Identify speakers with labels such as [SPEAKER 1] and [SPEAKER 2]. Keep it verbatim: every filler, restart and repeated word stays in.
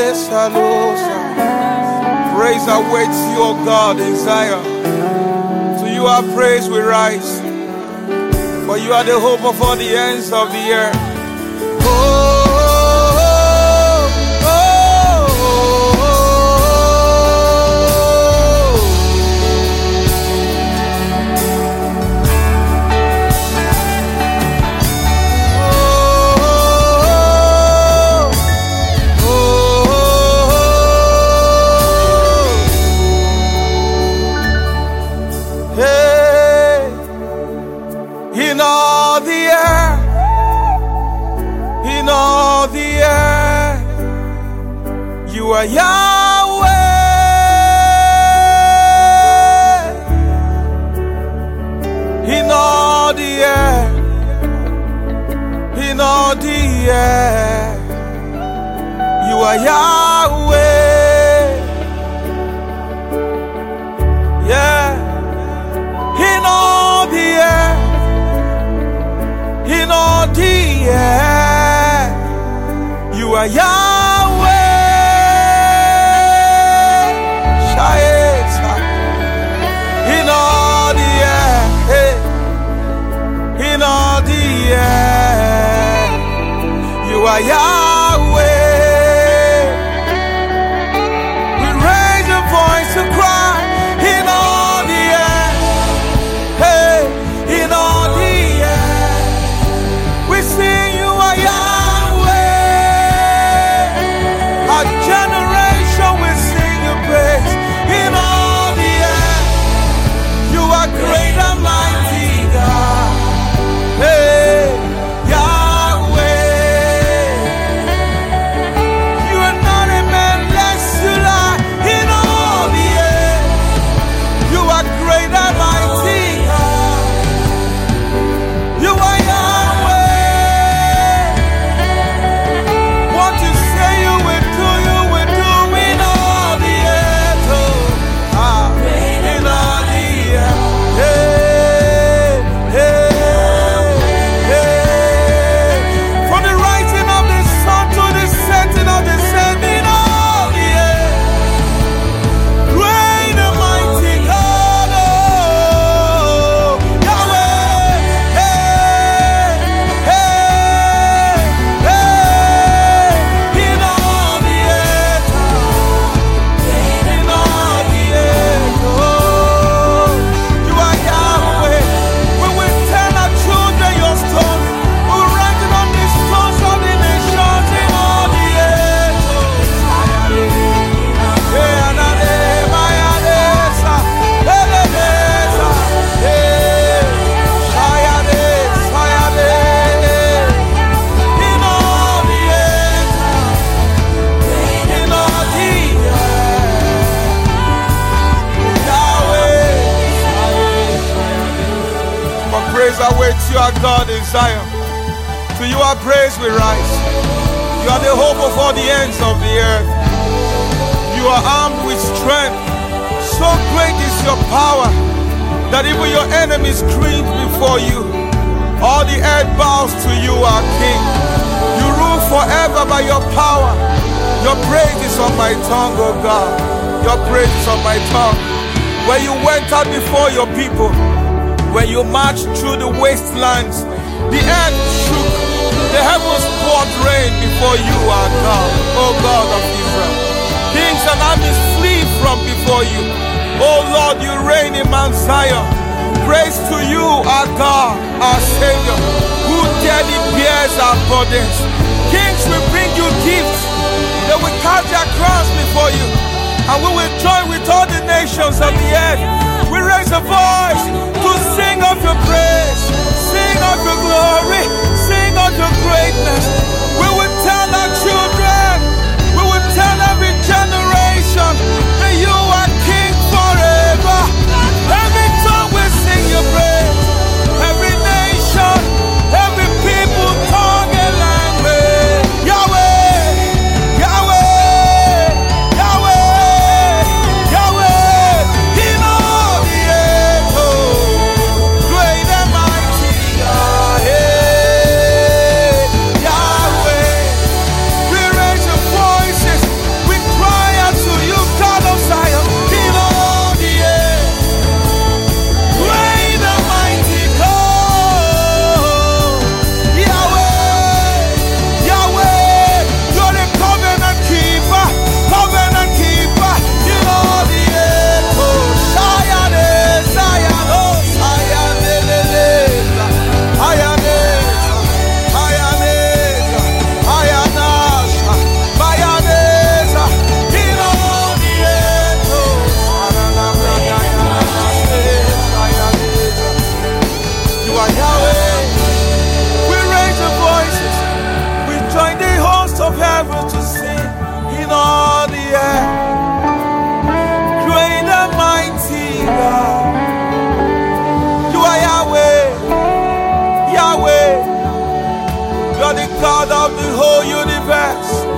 [SPEAKER 1] Praise awaits you, O God, in Zion. To you our praise we rise, for you are the hope of all the ends of the earth. Oh, in all the earth, in all the earth, you are Yahweh. In all the earth, in all the earth, you are Yahweh. Yeah, in all the earth. In all the earth, you are Yahweh. In all the earth, in all the earth, you are Yahweh. We raise a voice to cry. In all the earth, hey, in all the we sing you are Yahweh. Our generation will sing your praise. In all the earth, you are great and mighty God. Hey, Yahweh. You are not a man less to lie. In all the earth, you are great and mighty God. You are Yahweh. Awaits you, our God in Zion. To you our praise we rise. You are the hope of all the ends of the earth. You are armed with strength. So great is your power that even your enemies cringe before you. All the earth bows to you, our King. You rule forever by your power. Your praise is on my tongue, O God. Your praise is on my tongue. When you went out before your people, when you marched through the wastelands, the earth shook, the heavens poured rain before you, our God, O God of Israel. Kings and armies flee from before you. O Lord, you reign in Mount Zion. Praise to you, our God, our Savior, who daily bears our burdens. Kings will bring you gifts. They will cast their crowns before you, and we will join with all the nations of the earth. We raise a voice to sing of your praise, sing of your glory, sing of your greatness. We will tell our children, we will tell every generation that you are King forever. Every tongue will sing your praise. Every nation, every people, tongue and language. Yahweh, Yahweh, Yahweh, Yahweh. In all the earth, oh, great and mighty God. Hey, Yahweh, we in all the earth. Great and mighty God. You are Yahweh. Yahweh. You are the God of the whole universe.